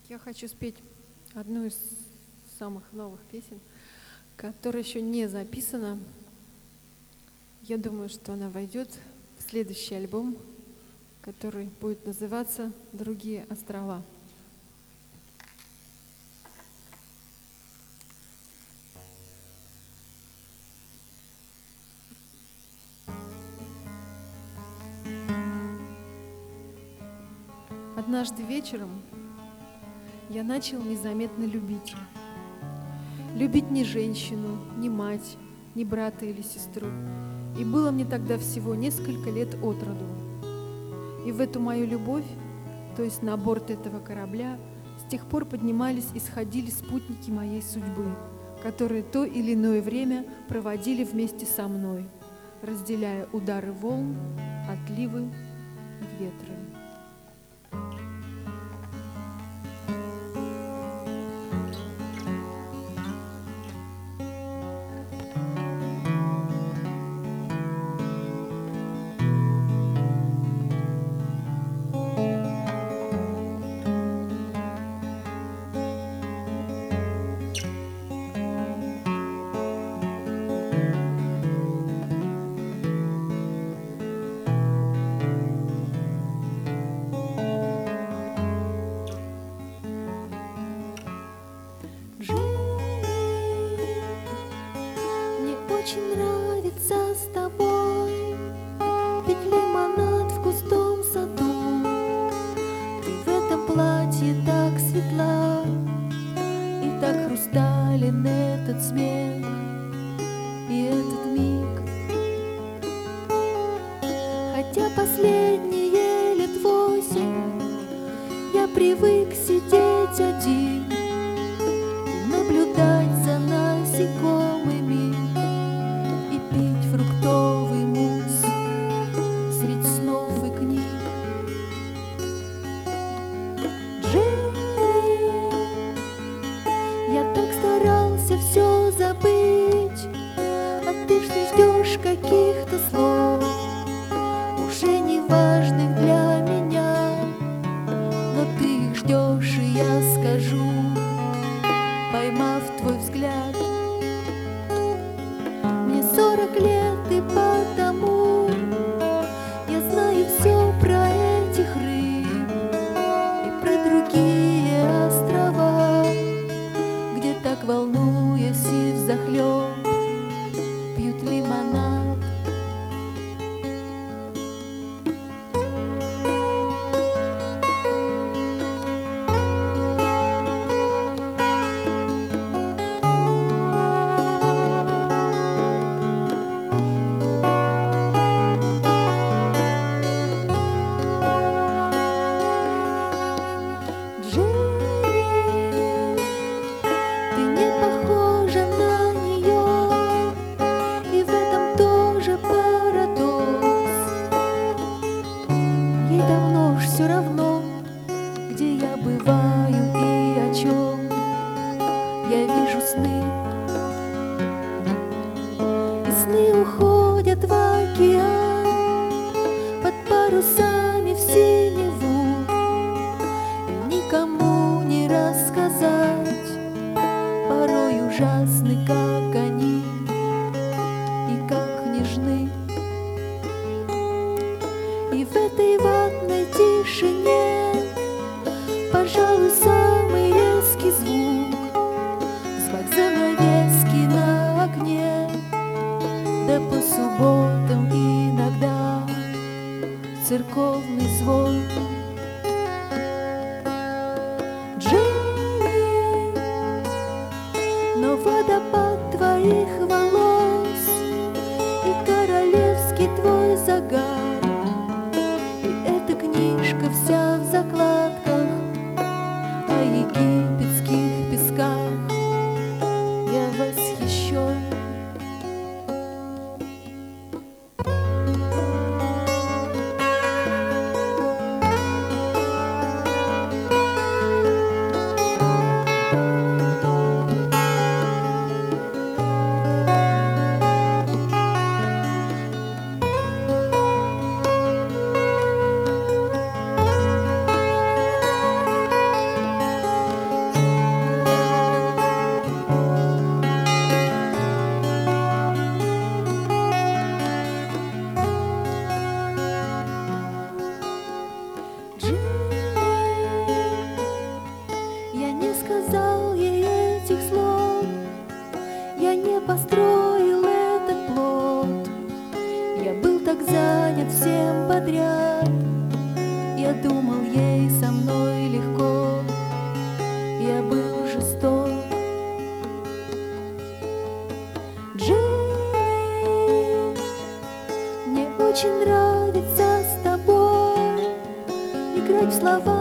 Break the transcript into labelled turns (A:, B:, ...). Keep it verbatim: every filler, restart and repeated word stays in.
A: Я хочу спеть одну из самых новых песен, которая еще не записана. Я думаю, что она войдет в следующий альбом, который будет называться «Другие острова». Однажды вечером я начал незаметно любить. Любить не женщину, не мать, не брата или сестру. И было мне тогда всего несколько лет от роду. И в эту мою любовь, то есть на борт этого корабля, с тех пор поднимались и сходили спутники моей судьбы, которые то или иное время проводили вместе со мной, разделяя удары волн, отливы и ветры.
B: Очень нравится с тобой пить лимонад в густом саду. Ты в этом платье так светла, и так хрустален этот смех и этот миг. Хотя последние лет восемь я привык сидеть один и наблюдать за насекомыми, фруктовый мусс средь снов и книг. Джерри, я так старался все забыть, а ты все ждешь каких-то слов, уже не важных для меня, но ты их ждешь, и я скажу, поймав твой взгляд. Сорок лет, и потому я знаю все про этих рыб и про другие острова, где так, волнуясь и взахлеб, пьют лимонад. Все равно, где я бываю и о чем я вижу сны. И сны уходят в океан под парусами в синеву, и никому не рассказать, порой ужасны, как они и как нежны. И в этой ватной тишине, пожалуй, самый резкий звук — звук занавески на окне, да по субботам иногда церковный звон. Джерри, но водопад твоих волос и королевский твой загар, книжка вся в закладках о египетских песках, я восхищен. я был жесток. Джинни, мне очень нравится с тобой играть в слова